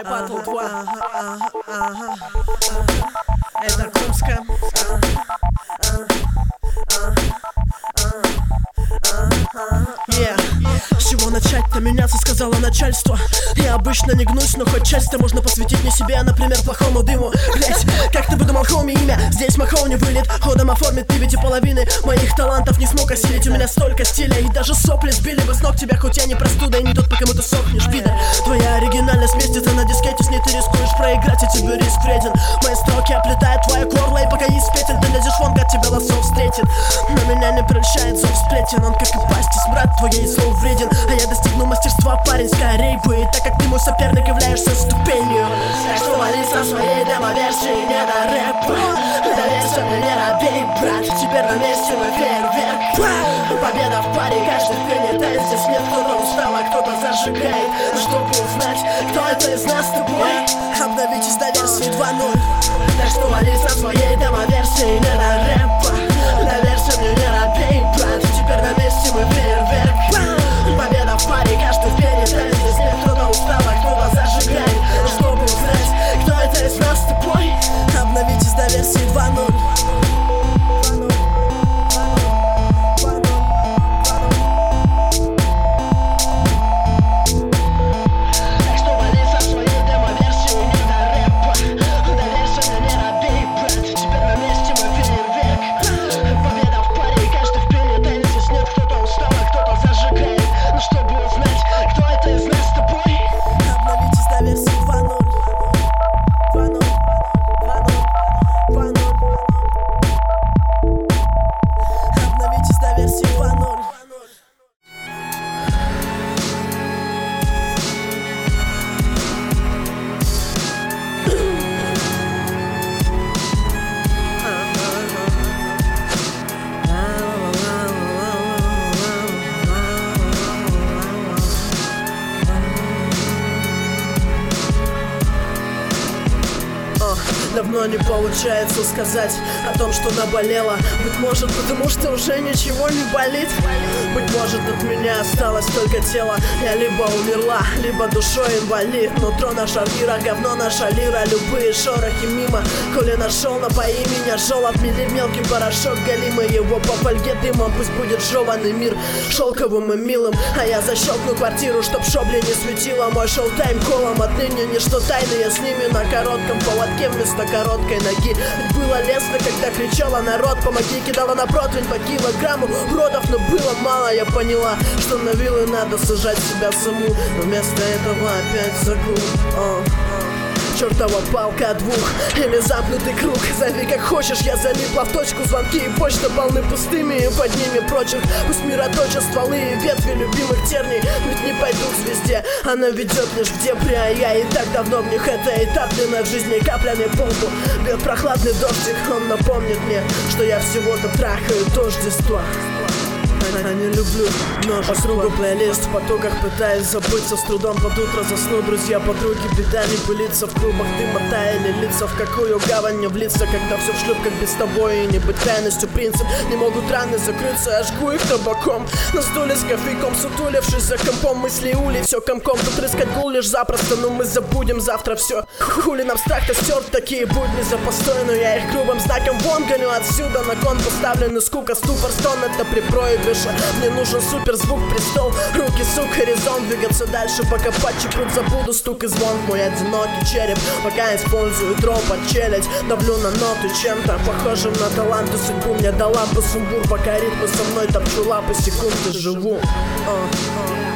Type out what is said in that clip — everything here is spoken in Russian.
Давай батл 2. Это Кумска. С чего начать-то меняться, сказала начальство. Я обычно не гнусь, но хоть часть-то можно посвятить не себе, а, например, плохому дыму. Блять, как ты выдумал, хоми, имя? Здесь Махоу не вылет, ходом оформит 9,5 моих талантов не смог осилить. У меня столько стиля, и даже сопли сбили бы с ног тебя, хоть я не простуда и не тот, по кому ты сохнешь, пидор. Твоя оригинальность местится на дискете, с ней ты рискуешь проиграть, и тебе риск вреден. Мои строки оплетают твое горло, и пока есть петель, ты лезешь вон, как тебя лосов встретит. Но меня не прельщает зов сплетен, он как и пасти, смрад твоей слов вреден. А я достигну мастерства, парень, скорей бы. И так как ты мой соперник, являешься ступенью. Так что вали со своей демо-версии, не до рэпа. Доверься мне, не робей, брат. Теперь на месте мы фейерверк. Победа в паре, каждый в пене. Здесь нет, кто-то устал, а кто-то зажигает. Чтобы узнать, кто это из нас с тобой, обновитесь до версии 2.0. Так что вали со своей демо-версии, не до рэпа. Доверься мне, не робей, брат. Теперь на месте мы фейерверк. Победа в паре, каждый в пене. Здесь нет, кто-то устал, а кто-то зажигает. Чтобы узнать, кто это из нас с тобой, обновитесь до версии 2.0. Давно не получается сказать о том, что наболело. Быть может, потому что уже ничего не болит. Быть может, от меня осталось только тело. Я либо умерла, либо душой инвалид. Нутро наша мира, говно наша лира. Любые шорохи мимо. Коли нашел, напои меня, жёлоб. Мели мелкий порошок, галимый его по фольге дымом. Пусть будет жёванный мир шелковым и милым. А я защелкну квартиру, чтоб шобли не светило. Мой шоу-тайм колом отныне ничто тайное. С ними на коротком поводке вместо короткой ноги. Ведь было лестно, когда кричала народ, помоги, кидала на противень по килограмму уродов, но было мало, я поняла, что на вилы надо сажать себя саму. Но вместо этого опять загул. Чертова палка от двух или замкнутый круг. Зови как хочешь, я залипла в точку. Звонки и почта полны пустыми, и под ними прочих. Пусть мироточат стволы и ветви любимых терний. Ведь не пойду к звезде, она ведет лишь в дебри. А я и так давно в них, это этапленная в жизни капля мне по лбу. Бьет прохладный дождик, он напомнит мне, что я всего-то трахаю тождество. Я не люблю нож. По кругу плейлист в потоках, пытаюсь забыться. С трудом под утро засну, друзья, подруги. Беда не пылится в клубах дыма, таяли лица. В какую гавань мне влиться, когда все в шлюпках без тобой. И не быть тайностью принцип. Не могут раны закрыться, я жгу их табаком. На стуле с кофейком, сутулившись за компом. Мысли ули, все комком. Тут рыскать гул лишь запросто, но мы забудем завтра все. Хули нам страх-то стерт, такие будни за постой. Но я их грубым знаком вон гоню отсюда. На кон поставлен и скука, ступор, стон. Это при проигрыше. Мне нужен суперзвук, престол, руки, сук, горизонт. Двигаться дальше, пока подчепут, забуду стук и звон. Мой одинокий череп, пока использую дроп под челюсть. Давлю на ноты чем-то похожим на таланты. Судьбу мне дала бы сумбур, пока ритмы со мной топчу лапы, секунды живу.